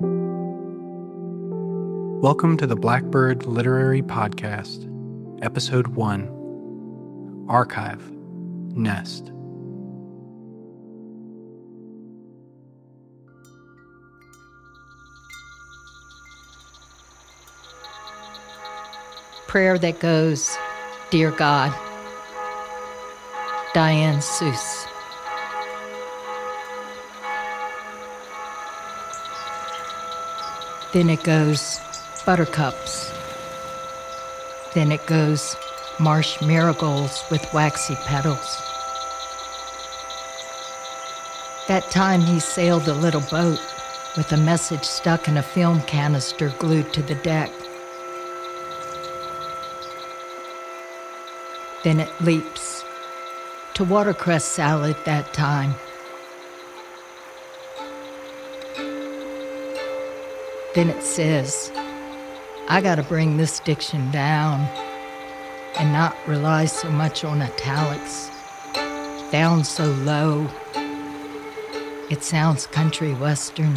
Welcome to the Blackbird Literary Podcast, Episode 1, Archive, Nest. Prayer that goes, Dear God. Diane Seuss. Then it goes, Buttercups. Then it goes, Marsh marigolds with waxy petals. That time he sailed a little boat with a message stuck in a film canister glued to the deck. Then it leaps to watercress salad that time. Then it says, I gotta bring this diction down and not rely so much on italics. Down so low, it sounds country western.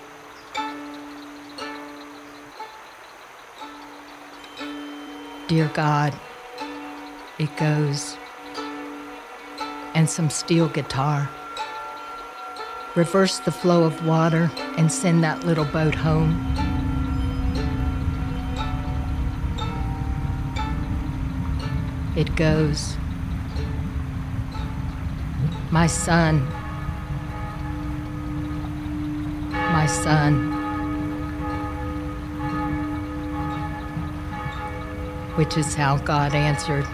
Dear God, it goes, and some steel guitar. Reverse the flow of water and send that little boat home. It goes, my son, my son, which is how God answered,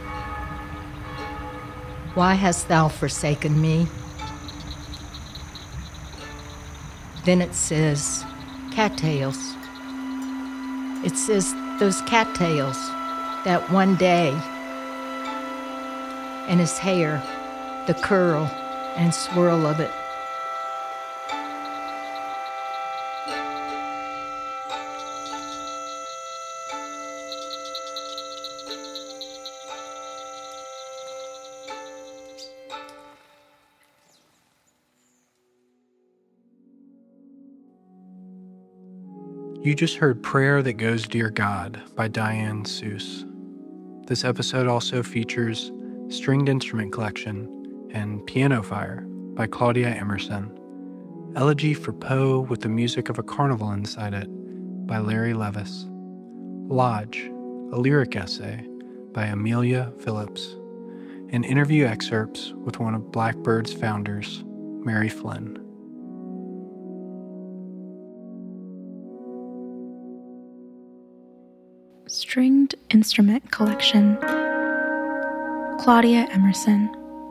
why hast thou forsaken me? Then it says, cattails. It says those cattails, that one day, and his hair, the curl and swirl of it. You just heard Prayer That Goes, Dear God by Diane Seuss. This episode also features Stringed Instrument Collection and Piano Fire by Claudia Emerson, Elegy for Poe with the Music of a Carnival Inside It by Larry Levis, Lodge, a lyric essay by Amelia Phillips, and interview excerpts with one of Blackbird's founders, Mary Flynn. Stringed Instrument Collection, Claudia Emerson.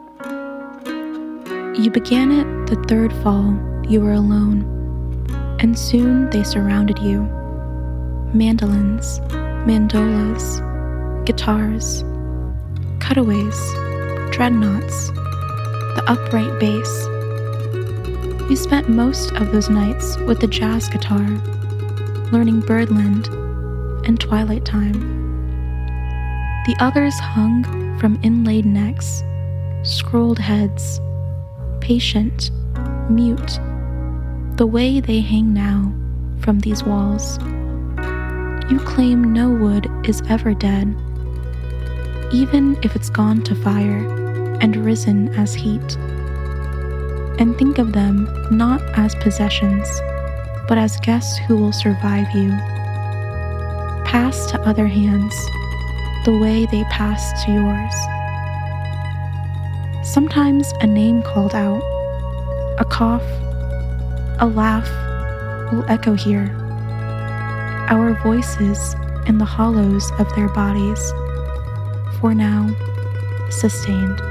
You began it the third fall, you were alone, and soon they surrounded you. Mandolins, mandolas, guitars, cutaways, dreadnoughts, the upright bass. You spent most of those nights with the jazz guitar, learning Birdland and Twilight Time. The others hung from inlaid necks, scrolled heads, patient, mute, the way they hang now from these walls. You claim no wood is ever dead, even if it's gone to fire and risen as heat. And think of them not as possessions, but as guests who will survive you. Pass to other hands the way they pass to yours. Sometimes a name called out, a cough, a laugh will echo here. Our voices in the hollows of their bodies, for now, sustained.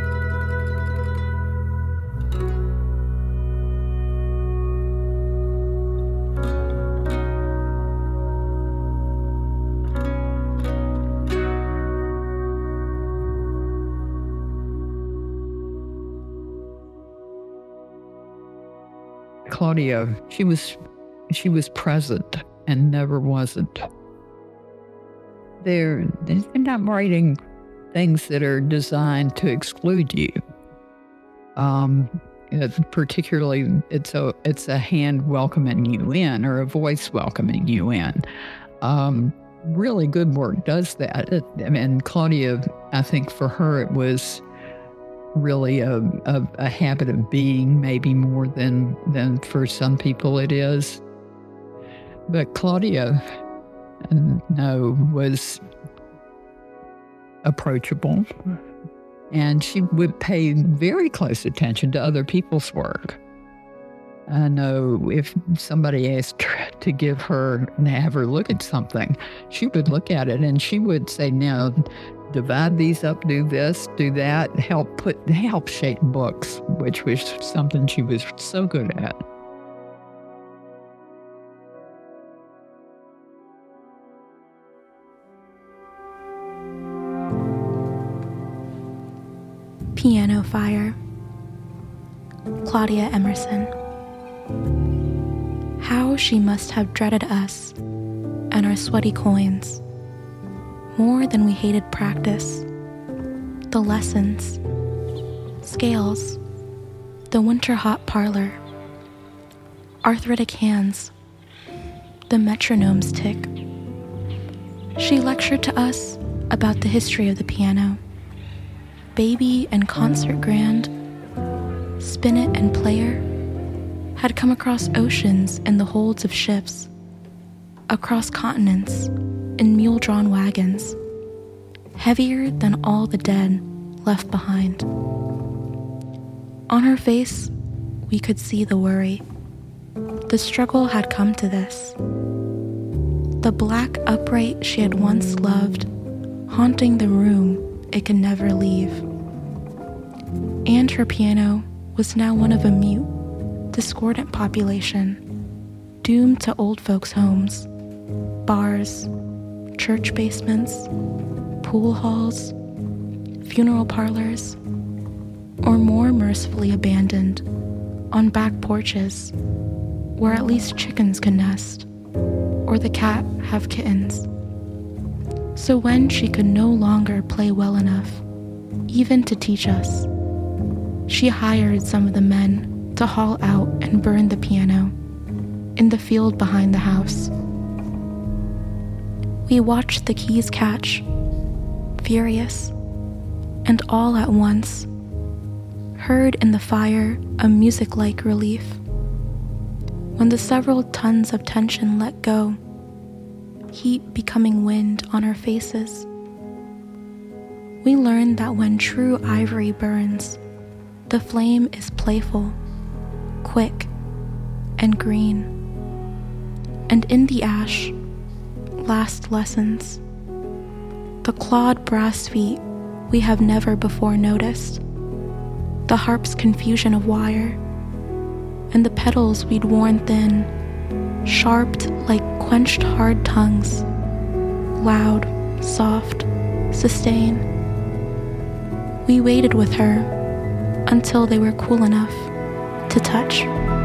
Claudia, she was present and never wasn't. They're not writing things that are designed to exclude you. particularly it's a hand welcoming you in, or a voice welcoming you in. Really good work does that. And Claudia, I think for her it was really a habit of being, maybe more than for some people it is. But Claudia, was approachable, and she would pay very close attention to other people's work. I know if somebody asked her to have her look at something, she would look at it and she would say, now, divide these up, do this, do that, help shape books, which was something she was so good at. Piano Fire. Claudia Emerson. How she must have dreaded us and our sweaty coins, more than we hated practice, the lessons, scales, the winter-hot parlor, arthritic hands, the metronome's tick. She lectured to us about the history of the piano, baby and concert grand, spinet and player, had come across oceans in the holds of ships, across continents in mule-drawn wagons, heavier than all the dead left behind. On her face, we could see the worry. The struggle had come to this. The black upright she had once loved, haunting the room it could never leave. And her piano was now one of a mute, discordant population, doomed to old folks' homes, bars, church basements, pool halls, funeral parlors, or more mercifully abandoned on back porches where at least chickens can nest, or the cat have kittens. So when she could no longer play well enough, even to teach us, she hired some of the men to haul out and burn the piano in the field behind the house. We watched the keys catch, furious, and all at once heard in the fire a music-like relief. When the several tons of tension let go, heat becoming wind on our faces, we learned that when true ivory burns, the flame is playful, quick, and green. And in the ash, last lessons. The clawed brass feet we have never before noticed. The harp's confusion of wire. And the petals we'd worn thin, sharped like quenched hard tongues. Loud, soft, sustained. We waited with her until they were cool enough to touch.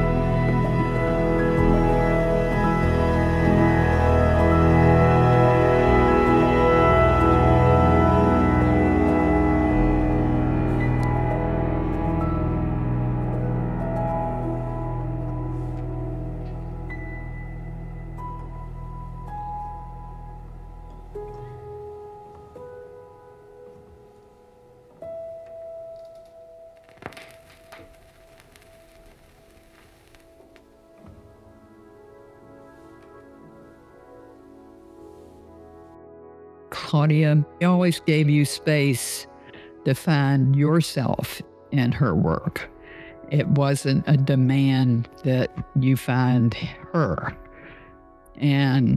Claudia always gave you space to find yourself in her work. It wasn't a demand that you find her. And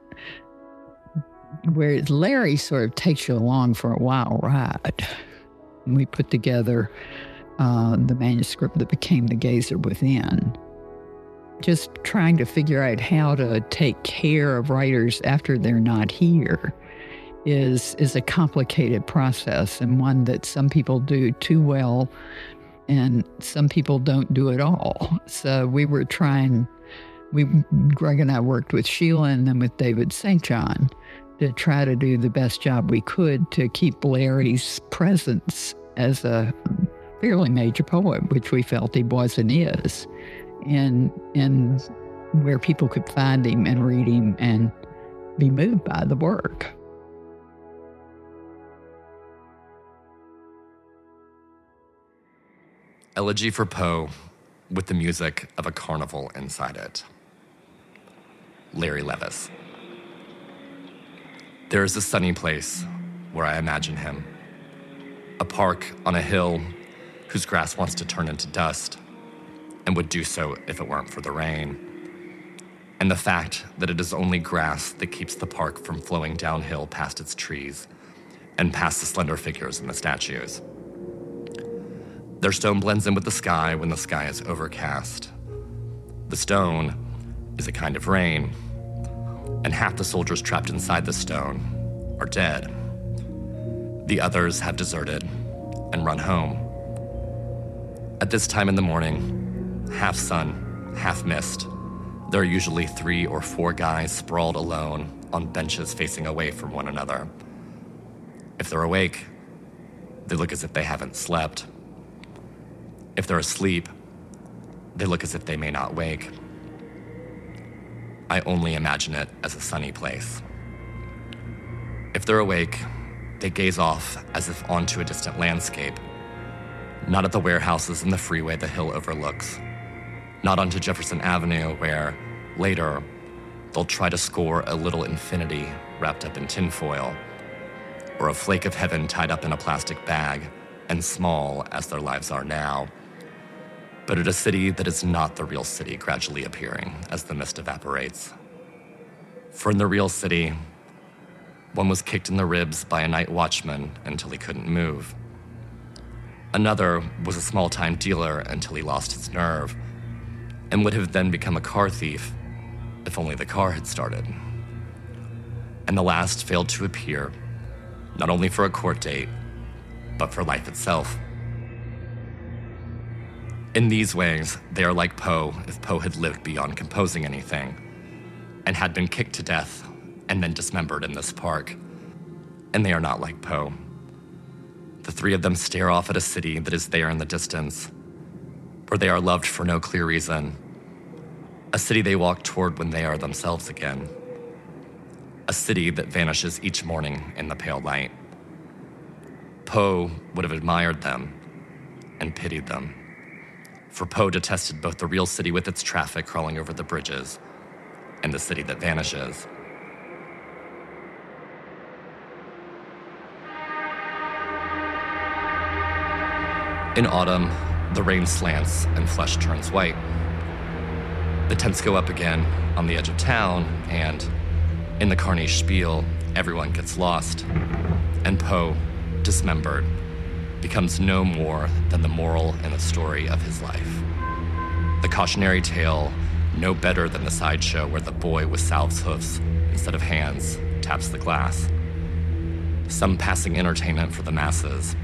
whereas Larry sort of takes you along for a wild ride. We put together the manuscript that became The Gazer Within. Just trying to figure out how to take care of writers after they're not here is a complicated process, and one that some people do too well and some people don't do at all. So Greg and I worked with Sheila and then with David St. John to try to do the best job we could to keep Larry's presence as a fairly major poet, which we felt he was and is, and where people could find him and read him and be moved by the work. Elegy for Poe with the music of a carnival inside it. Larry Levis. There is a sunny place where I imagine him. A park on a hill whose grass wants to turn into dust and would do so if it weren't for the rain. And the fact that it is only grass that keeps the park from flowing downhill past its trees and past the slender figures in the statues. Their stone blends in with the sky when the sky is overcast. The stone is a kind of rain, and half the soldiers trapped inside the stone are dead. The others have deserted and run home. At this time in the morning, half sun, half mist, there are usually 3 or 4 guys sprawled alone on benches facing away from one another. If they're awake, they look as if they haven't slept. If they're asleep, they look as if they may not wake. I only imagine it as a sunny place. If they're awake, they gaze off as if onto a distant landscape, not at the warehouses and the freeway the hill overlooks, not onto Jefferson Avenue where, later, they'll try to score a little infinity wrapped up in tinfoil, or a flake of heaven tied up in a plastic bag and small as their lives are now, but at a city that is not the real city gradually appearing as the mist evaporates. For in the real city, one was kicked in the ribs by a night watchman until he couldn't move. Another was a small-time dealer until he lost his nerve, and would have then become a car thief if only the car had started. And the last failed to appear, not only for a court date, but for life itself. In these ways, they are like Poe if Poe had lived beyond composing anything, and had been kicked to death and then dismembered in this park. And they are not like Poe. The 3 of them stare off at a city that is there in the distance, where they are loved for no clear reason. A city they walk toward when they are themselves again. A city that vanishes each morning in the pale light. Poe would have admired them and pitied them. For Poe detested both the real city with its traffic crawling over the bridges and the city that vanishes. In autumn, the rain slants and flesh turns white. The tents go up again on the edge of town, and in the Carnegie Spiel, everyone gets lost, and Poe, dismembered, becomes no more than the moral in the story of his life. The cautionary tale, no better than the sideshow where the boy with Salve's hoofs instead of hands taps the glass. Some passing entertainment for the masses.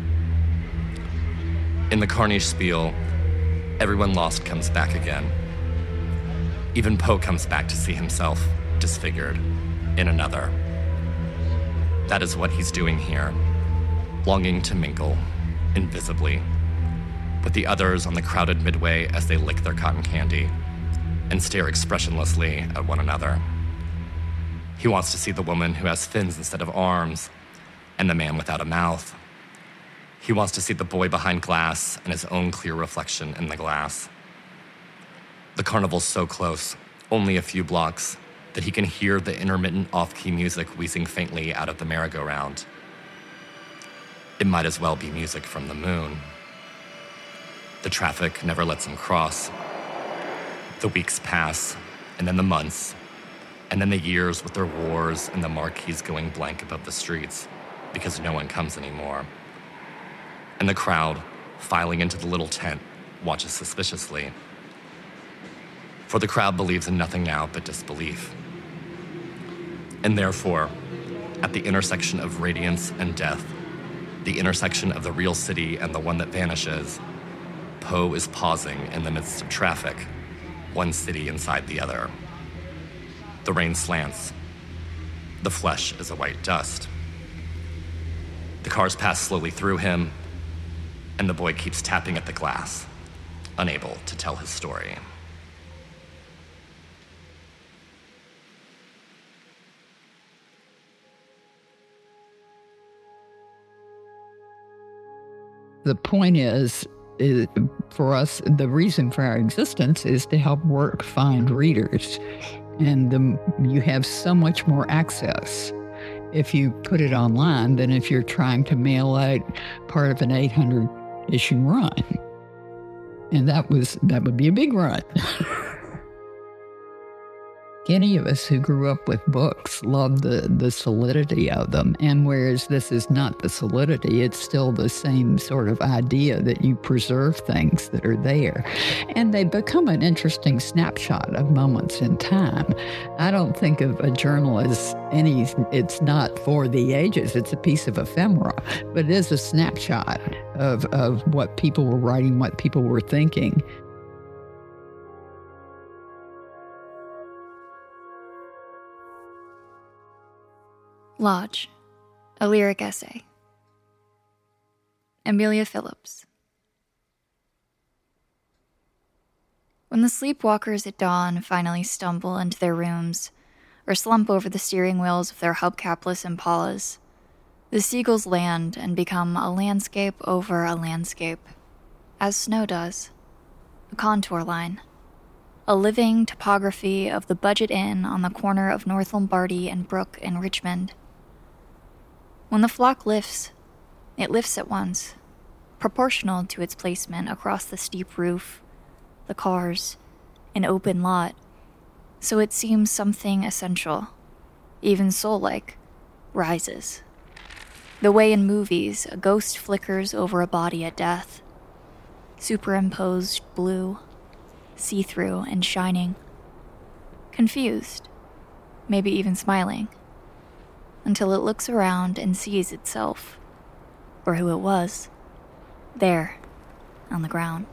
In the Carnegie Spiel, everyone lost comes back again. Even Poe comes back to see himself disfigured in another. That is what he's doing here, longing to mingle, invisibly, with the others on the crowded midway as they lick their cotton candy and stare expressionlessly at one another. He wants to see the woman who has fins instead of arms and the man without a mouth. He wants to see the boy behind glass and his own clear reflection in the glass. The carnival's so close, only a few blocks, that he can hear the intermittent off-key music wheezing faintly out of the merry-go-round. It might as well be music from the moon. The traffic never lets him cross. The weeks pass, and then the months, and then the years with their wars and the marquees going blank above the streets because no one comes anymore. And the crowd, filing into the little tent, watches suspiciously. For the crowd believes in nothing now but disbelief. And therefore, at the intersection of radiance and death, the intersection of the real city and the one that vanishes, Poe is pausing in the midst of traffic, one city inside the other. The rain slants. The flesh is a white dust. The cars pass slowly through him, and the boy keeps tapping at the glass, unable to tell his story. The point is, for us, the reason for our existence is to help work find readers. And you have so much more access if you put it online than if you're trying to mail out part of an 800-issue run. And that would be a big run. Any of us who grew up with books love the solidity of them. And whereas this is not the solidity, it's still the same sort of idea that you preserve things that are there. And they become an interesting snapshot of moments in time. I don't think of a journal as it's not for the ages. It's a piece of ephemera, but it is a snapshot of what people were writing, what people were thinking. Lodge, a lyric essay. Amelia Phillips. When the sleepwalkers at dawn finally stumble into their rooms or slump over the steering wheels of their hubcapless Impalas, the seagulls land and become a landscape over a landscape, as snow does, a contour line, a living topography of the Budget Inn on the corner of North Lombardy and Brook in Richmond. When the flock lifts, it lifts at once, proportional to its placement across the steep roof, the cars, an open lot, so it seems something essential, even soul-like, rises. The way in movies a ghost flickers over a body at death, superimposed blue, see-through and shining, confused, maybe even smiling, until it looks around and sees itself, or who it was, there, on the ground.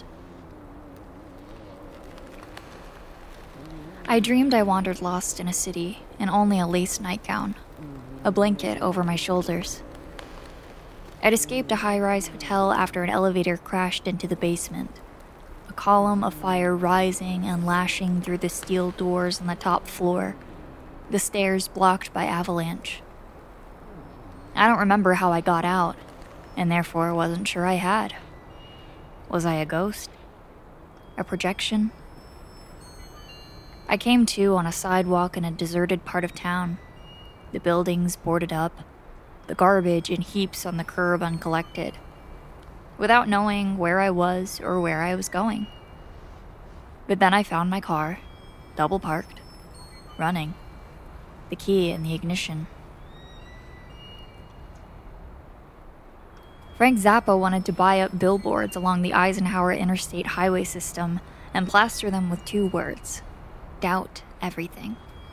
I dreamed I wandered lost in a city in only a lace nightgown, a blanket over my shoulders. I'd escaped a high-rise hotel after an elevator crashed into the basement, a column of fire rising and lashing through the steel doors on the top floor, the stairs blocked by avalanche. I don't remember how I got out, and therefore wasn't sure I had. Was I a ghost? A projection? I came to on a sidewalk in a deserted part of town, the buildings boarded up, the garbage in heaps on the curb uncollected, without knowing where I was or where I was going. But then I found my car, double parked, running, the key in the ignition. Frank Zappa wanted to buy up billboards along the Eisenhower Interstate Highway System and plaster them with 2 words: doubt everything.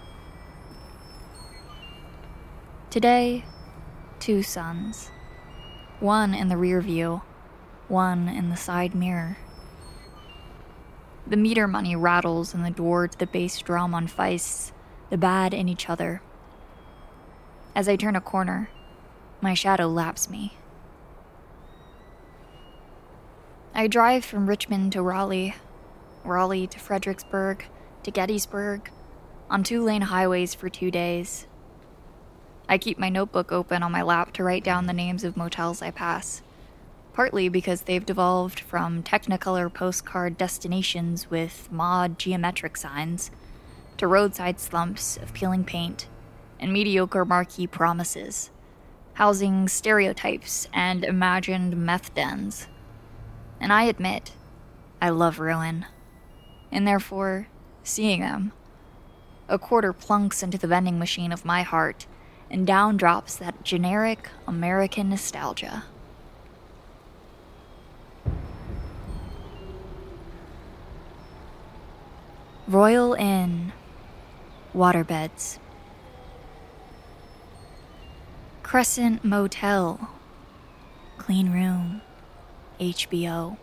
Today, 2 sons. One in the rear view, one in the side mirror. The meter money rattles in the door to the bass drum on Feist's The Bad in Each Other. As I turn a corner, my shadow laps me. I drive from Richmond to Raleigh to Fredericksburg, to Gettysburg, on 2-lane highways for 2 days. I keep my notebook open on my lap to write down the names of motels I pass, partly because they've devolved from Technicolor postcard destinations with mod geometric signs to roadside slumps of peeling paint and mediocre marquee promises, housing stereotypes and imagined meth dens. And I admit, I love ruin, and therefore, seeing them, a quarter plunks into the vending machine of my heart, and down drops that generic American nostalgia. Royal Inn, waterbeds. Crescent Motel, clean room, HBO.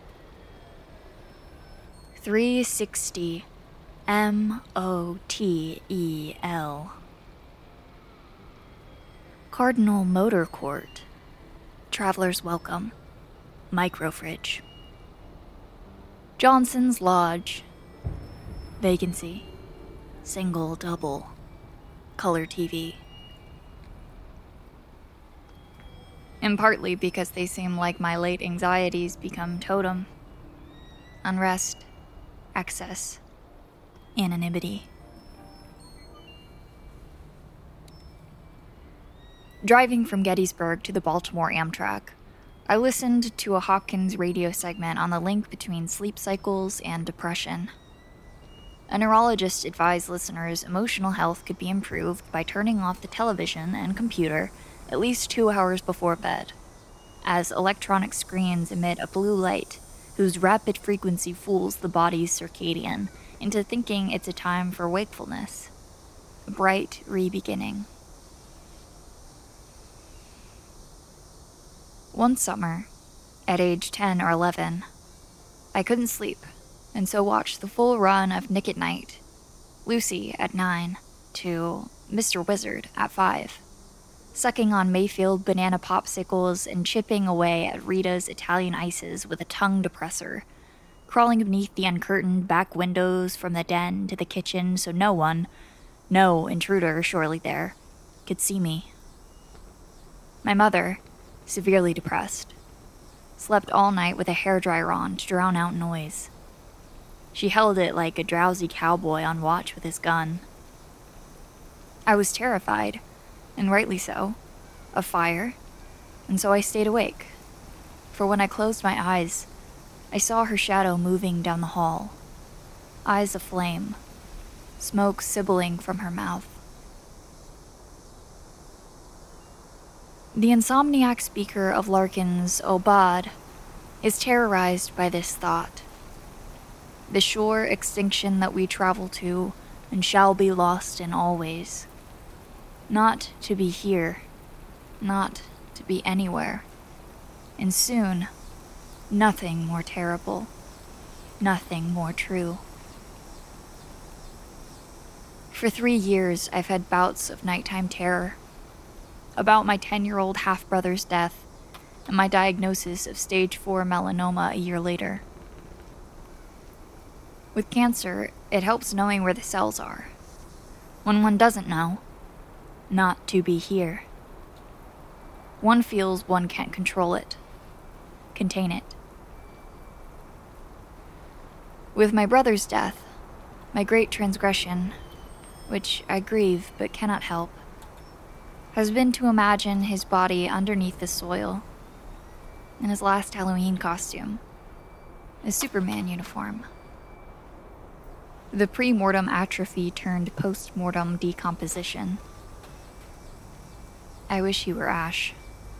360 MOTEL. Cardinal Motor Court, travelers welcome. Microfridge. Johnson's Lodge. Vacancy. Single, double. Color TV. And partly because they seem like my late anxieties become totem. Unrest, excess, anonymity. Driving from Gettysburg to the Baltimore Amtrak, I listened to a Hopkins radio segment on the link between sleep cycles and depression. A neurologist advised listeners emotional health could be improved by turning off the television and computer at least 2 hours before bed, as electronic screens emit a blue light whose rapid frequency fools the body's circadian into thinking it's a time for wakefulness, a bright re-beginning. One summer, at age 10 or 11, I couldn't sleep, and so watched the full run of Nick at Night, Lucy at 9 to Mr. Wizard at 5, sucking on Mayfield banana popsicles and chipping away at Rita's Italian ices with a tongue depressor, crawling beneath the uncurtained back windows from the den to the kitchen so no one, no intruder surely there, could see me. My mother, severely depressed, slept all night with a hairdryer on to drown out noise. She held it like a drowsy cowboy on watch with his gun. I was terrified, and rightly so, of fire, and so I stayed awake. For when I closed my eyes, I saw her shadow moving down the hall, eyes aflame, smoke sibiling from her mouth. The insomniac speaker of Larkin's Obad is terrorized by this thought. The sure extinction that we travel to and shall be lost in always. Not to be here, not to be anywhere. And soon, nothing more terrible, nothing more true. For 3 years, I've had bouts of nighttime terror. About my 10-year-old half-brother's death and my diagnosis of stage 4 melanoma a year later. With cancer, it helps knowing where the cells are. When one doesn't know, not to be here. One feels one can't control it, contain it. With my brother's death, my great transgression, which I grieve but cannot help, has been to imagine his body underneath the soil, in his last Halloween costume, a Superman uniform. The pre-mortem atrophy turned post-mortem decomposition. I wish he were Ash.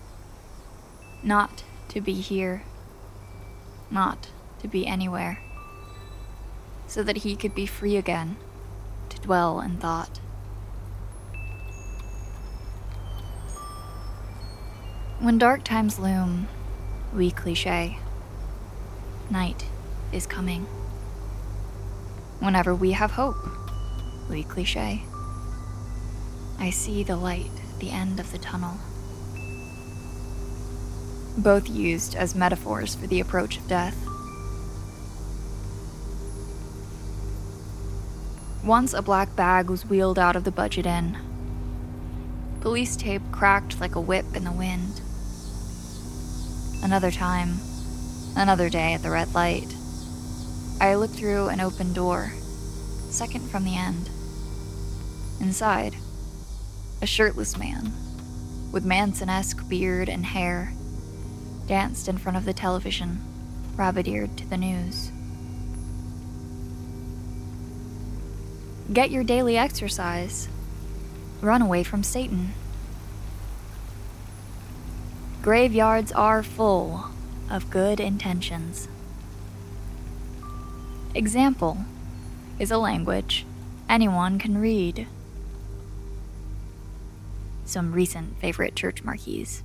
Not to be here, not to be anywhere, so that he could be free again, to dwell in thought. When dark times loom, we cliché, night is coming. Whenever we have hope, we cliché, I see the light at the end of the tunnel. Both used as metaphors for the approach of death. Once a black bag was wheeled out of the budget inn. Police tape cracked like a whip in the wind. Another time, another day at the red light, I looked through an open door, second from the end. Inside, a shirtless man, with Manson-esque beard and hair, danced in front of the television, rabbit-eared to the news. Get your daily exercise. Run away from Satan. Graveyards are full of good intentions. Example is a language anyone can read. Some recent favorite church marquees.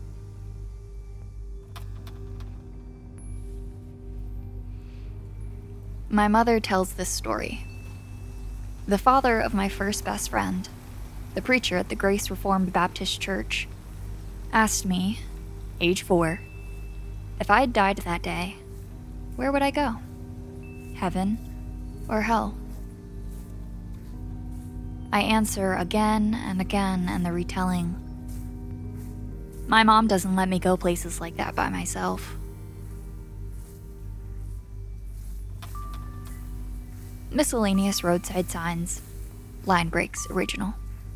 My mother tells this story. The father of my first best friend, the preacher at the Grace Reformed Baptist Church, asked me, age 4, If I'd died that day, where would I go? Heaven or hell? I answer again and again in the retelling. My mom doesn't let me go places like that by myself. Miscellaneous roadside signs. Line breaks original.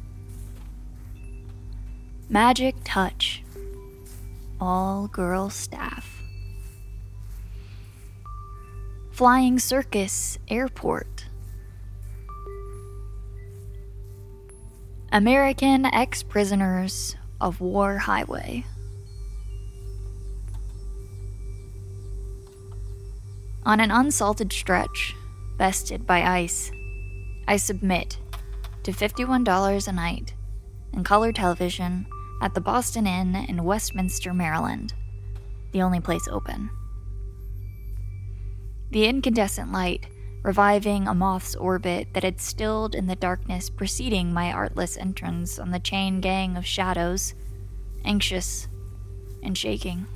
Magic touch. All girl staff. Flying circus airport. American ex-prisoners of war highway. On an unsalted stretch, bested by ice, I submit to $51 a night in color television at the Boston Inn in Westminster, Maryland, the only place open. The incandescent light reviving a moth's orbit that had stilled in the darkness preceding my artless entrance on the chain gang of shadows, anxious and shaking.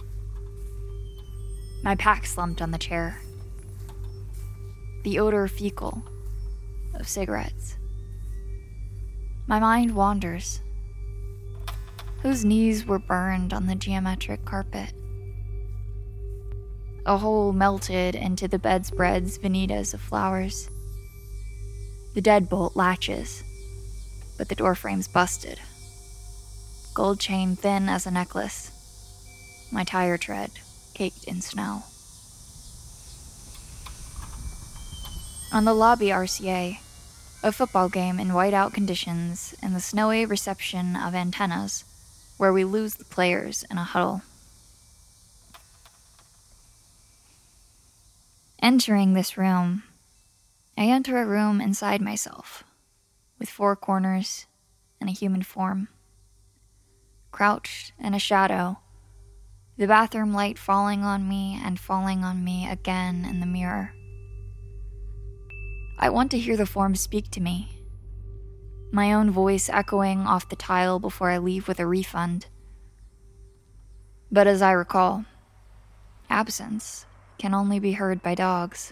My pack slumped on the chair. The odor fecal of cigarettes. My mind wanders. Whose knees were burned on the geometric carpet? A hole melted into the bedspread's vanitas of flowers. The deadbolt latches, but the doorframe's busted. Gold chain thin as a necklace. My tire tread caked in snow. On the lobby RCA, a football game in whiteout conditions in the snowy reception of antennas, where we lose the players in a huddle. Entering this room, I enter a room inside myself, with four corners and a human form. Crouched in a shadow, the bathroom light falling on me and falling on me again in the mirror. I want to hear the form speak to me, my own voice echoing off the tile before I leave with a refund. But as I recall, absence can only be heard by dogs.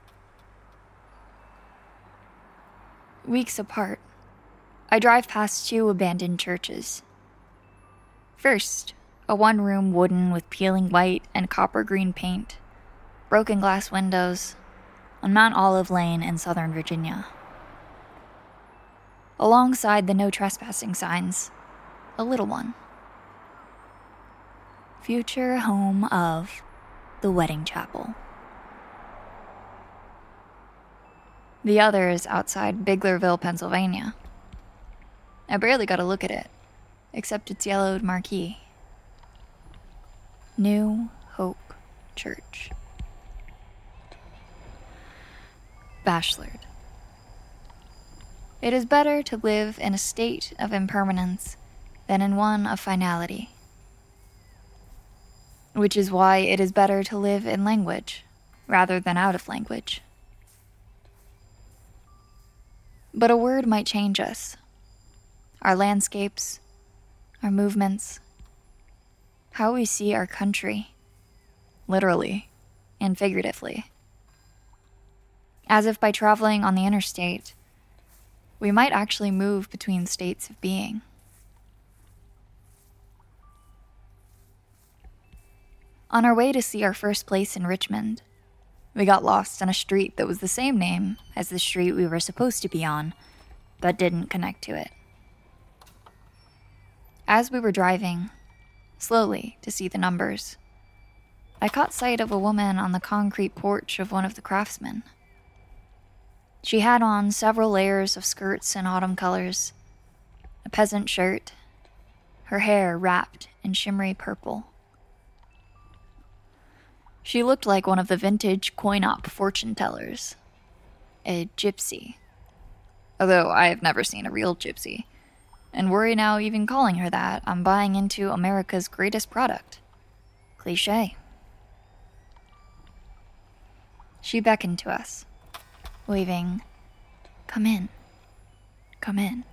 Weeks apart, I drive past two abandoned churches. First, a one-room wooden with peeling white and copper green paint, broken glass windows, on Mount Olive Lane in Southern Virginia. Alongside the no trespassing signs, a little one. Future home of the wedding chapel. The other is outside Biglerville, Pennsylvania. I barely got a look at it, except its yellowed marquee. New Hope Church. Bachelored. It is better to live in a state of impermanence than in one of finality. Which is why it is better to live in language rather than out of language. But a word might change us. Our landscapes, our movements, how we see our country, literally and figuratively. As if by traveling on the interstate, we might actually move between states of being. On our way to see our first place in Richmond, we got lost on a street that was the same name as the street we were supposed to be on, but didn't connect to it. As we were driving, slowly to see the numbers, I caught sight of a woman on the concrete porch of one of the craftsmen. She had on several layers of skirts in autumn colors, a peasant shirt, her hair wrapped in shimmery purple. She looked like one of the vintage coin-op fortune tellers, a gypsy. Although I have never seen a real gypsy, and worry now even calling her that I'm buying into America's greatest product. Cliché. She beckoned to us, waving, "Come in, come in,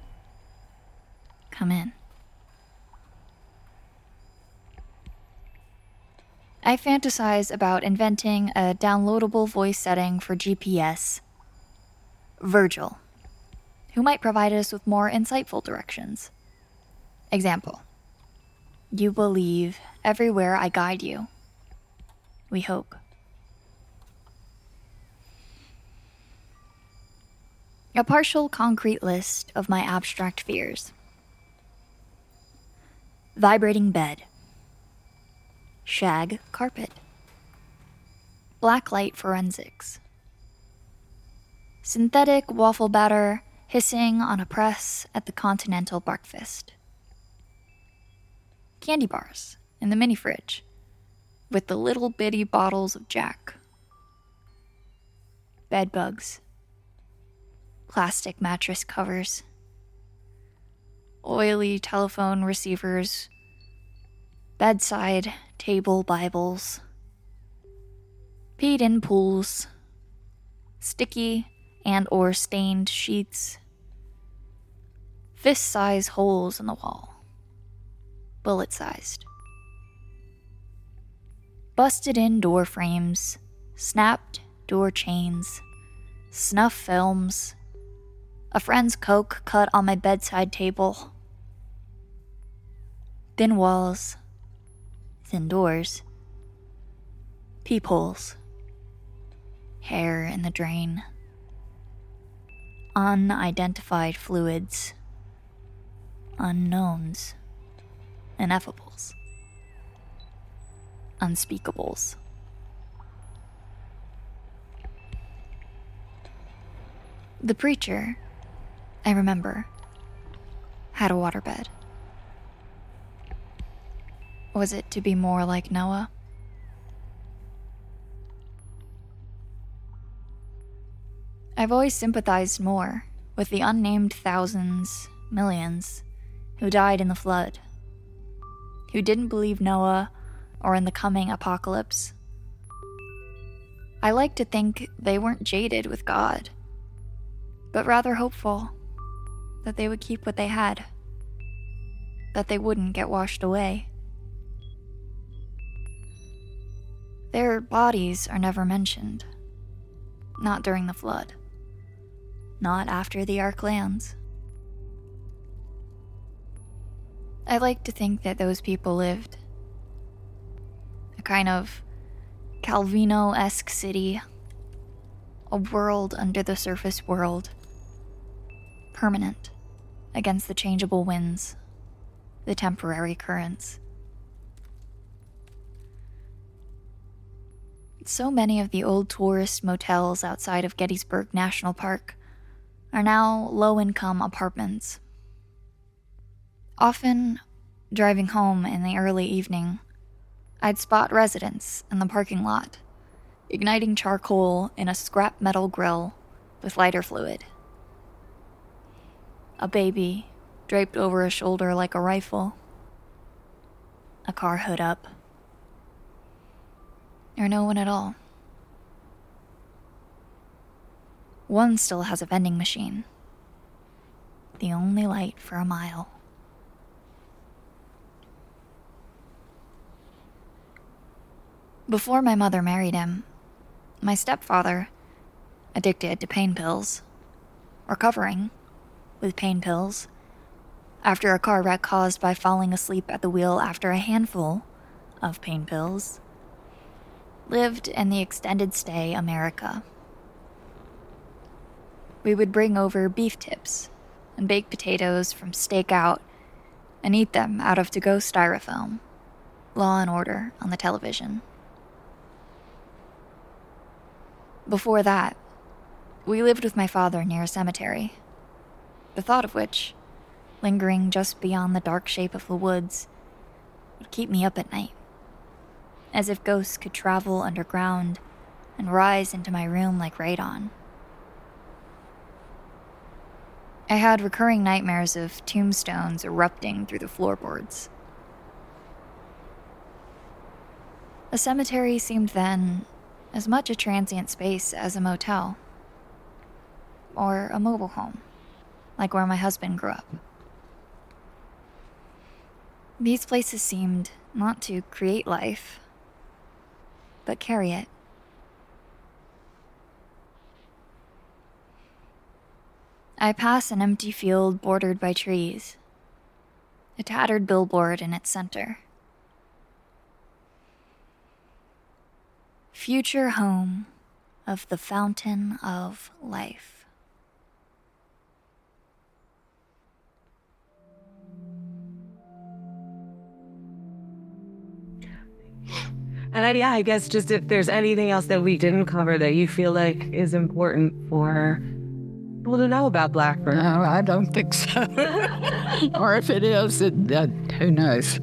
come in." I fantasize about inventing a downloadable voice setting for GPS. Virgil, who might provide us with more insightful directions. Example: you believe everywhere I guide you. We hope. A partial concrete list of my abstract fears. Vibrating bed. Shag carpet. Blacklight forensics. Synthetic waffle batter hissing on a press at the Continental Breakfast. Candy bars in the mini fridge with the little bitty bottles of Jack. Bed bugs. Plastic mattress covers. Oily telephone receivers. Bedside table Bibles. Peed-in pools. Sticky and/or stained sheets. Fist-size holes in the wall. Bullet-sized. Busted-in door frames. Snapped door chains. Snuff films. A friend's Coke cut on my bedside table. Thin walls. Thin doors. Peepholes. Hair in the drain. Unidentified fluids. Unknowns. Ineffables. Unspeakables. The preacher, I remember, had a waterbed. Was it to be more like Noah? I've always sympathized more with the unnamed thousands, millions, who died in the flood, who didn't believe Noah or in the coming apocalypse. I like to think they weren't jaded with God, but rather hopeful that they would keep what they had, that they wouldn't get washed away. Their bodies are never mentioned, not during the flood, not after the ark lands. I like to think that those people lived a kind of Calvino-esque city, a world under the surface world, permanent against the changeable winds, the temporary currents. So many of the old tourist motels outside of Gettysburg National Park are now low-income apartments. Often, driving home in the early evening, I'd spot residents in the parking lot, igniting charcoal in a scrap metal grill with lighter fluid. A baby draped over a shoulder like a rifle. A car hood up. Or no one at all. One still has a vending machine. The only light for a mile. Before my mother married him, my stepfather, addicted to pain pills, recovering with pain pills, after a car wreck caused by falling asleep at the wheel after a handful of pain pills, lived in the extended stay America. We would bring over beef tips and baked potatoes from Stakeout and eat them out of to-go styrofoam, Law and Order on the television. Before that, we lived with my father near a cemetery, the thought of which, lingering just beyond the dark shape of the woods, would keep me up at night, as if ghosts could travel underground and rise into my room like radon. I had recurring nightmares of tombstones erupting through the floorboards. A cemetery seemed then as much a transient space as a motel, or a mobile home, like where my husband grew up. These places seemed not to create life, but carry it. I pass an empty field bordered by trees, a tattered billboard in its center. Future home of the Fountain of Life. And I guess just if there's anything else that we didn't cover that you feel like is important for people to know about Blackbird. No, I don't think so. Or if it is, who knows?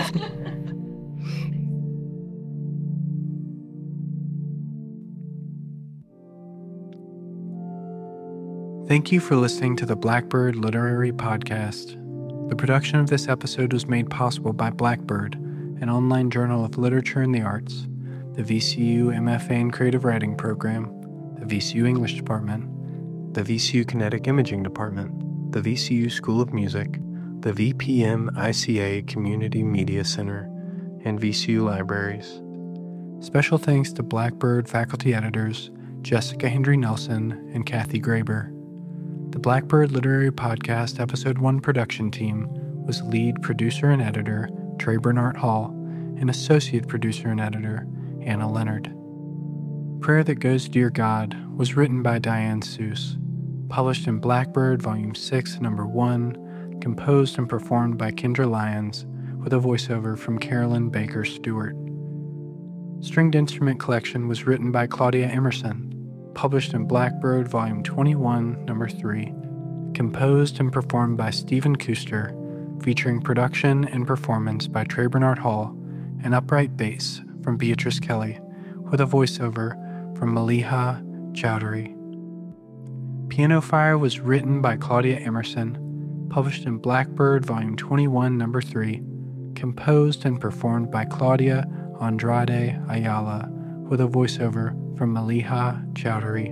Thank you for listening to the Blackbird Literary Podcast. The production of this episode was made possible by Blackbird, an online journal of literature and the arts, the VCU MFA in Creative Writing Program, the VCU English Department, the VCU Kinetic Imaging Department, the VCU School of Music, the VPM ICA Community Media Center, and VCU Libraries. Special thanks to Blackbird faculty editors Jessica Hendry Nelson and Kathy Graber. The Blackbird Literary Podcast Episode 1 production team was lead producer and editor Trey Bernard Hall and associate producer and editor Anna Leonard. Prayer That Goes Dear God was written by Diane Seuss, published in Blackbird Volume 6, Number 1, composed and performed by Kendra Lyons, with a voiceover from Carolyn Baker Stewart. Stringed Instrument Collection was written by Claudia Emerson, published in Blackbird Volume 21, Number 3, composed and performed by Stephen Kuster, featuring production and performance by Trey Bernard Hall, and upright bass from Beatrice Kelly, with a voiceover from Maliha Chowdhury. Piano Fire was written by Claudia Emerson, published in Blackbird Volume 21, Number 3, composed and performed by Claudia Andrade Ayala, with a voiceover from Maliha Chowdhury.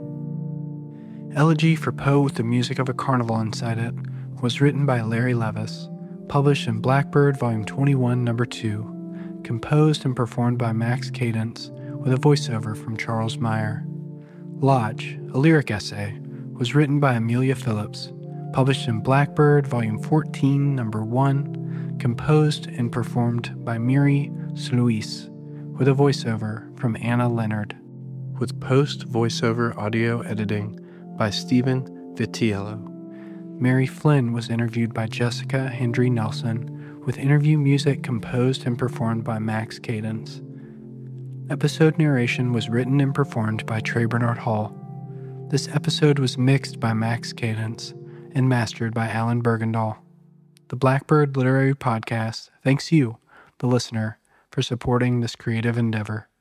Elegy for Poe with the Music of a Carnival Inside It was written by Larry Levis, published in Blackbird Volume 21, Number 2, composed and performed by Max Cadence, with a voiceover from Charles Meyer. Lodge, a lyric essay, was written by Amelia Phillips, published in Blackbird Volume 14, Number 1, composed and performed by Miri Sluis, with a voiceover from Anna Leonard, with post-voiceover audio editing by Stephen Vitiello. Mary Flynn was interviewed by Jessica Hendry Nelson, with interview music composed and performed by Max Cadence. Episode narration was written and performed by Trey Bernard Hall. This episode was mixed by Max Cadence and mastered by Alan Bergendahl. The Blackbird Literary Podcast thanks you, the listener, for supporting this creative endeavor.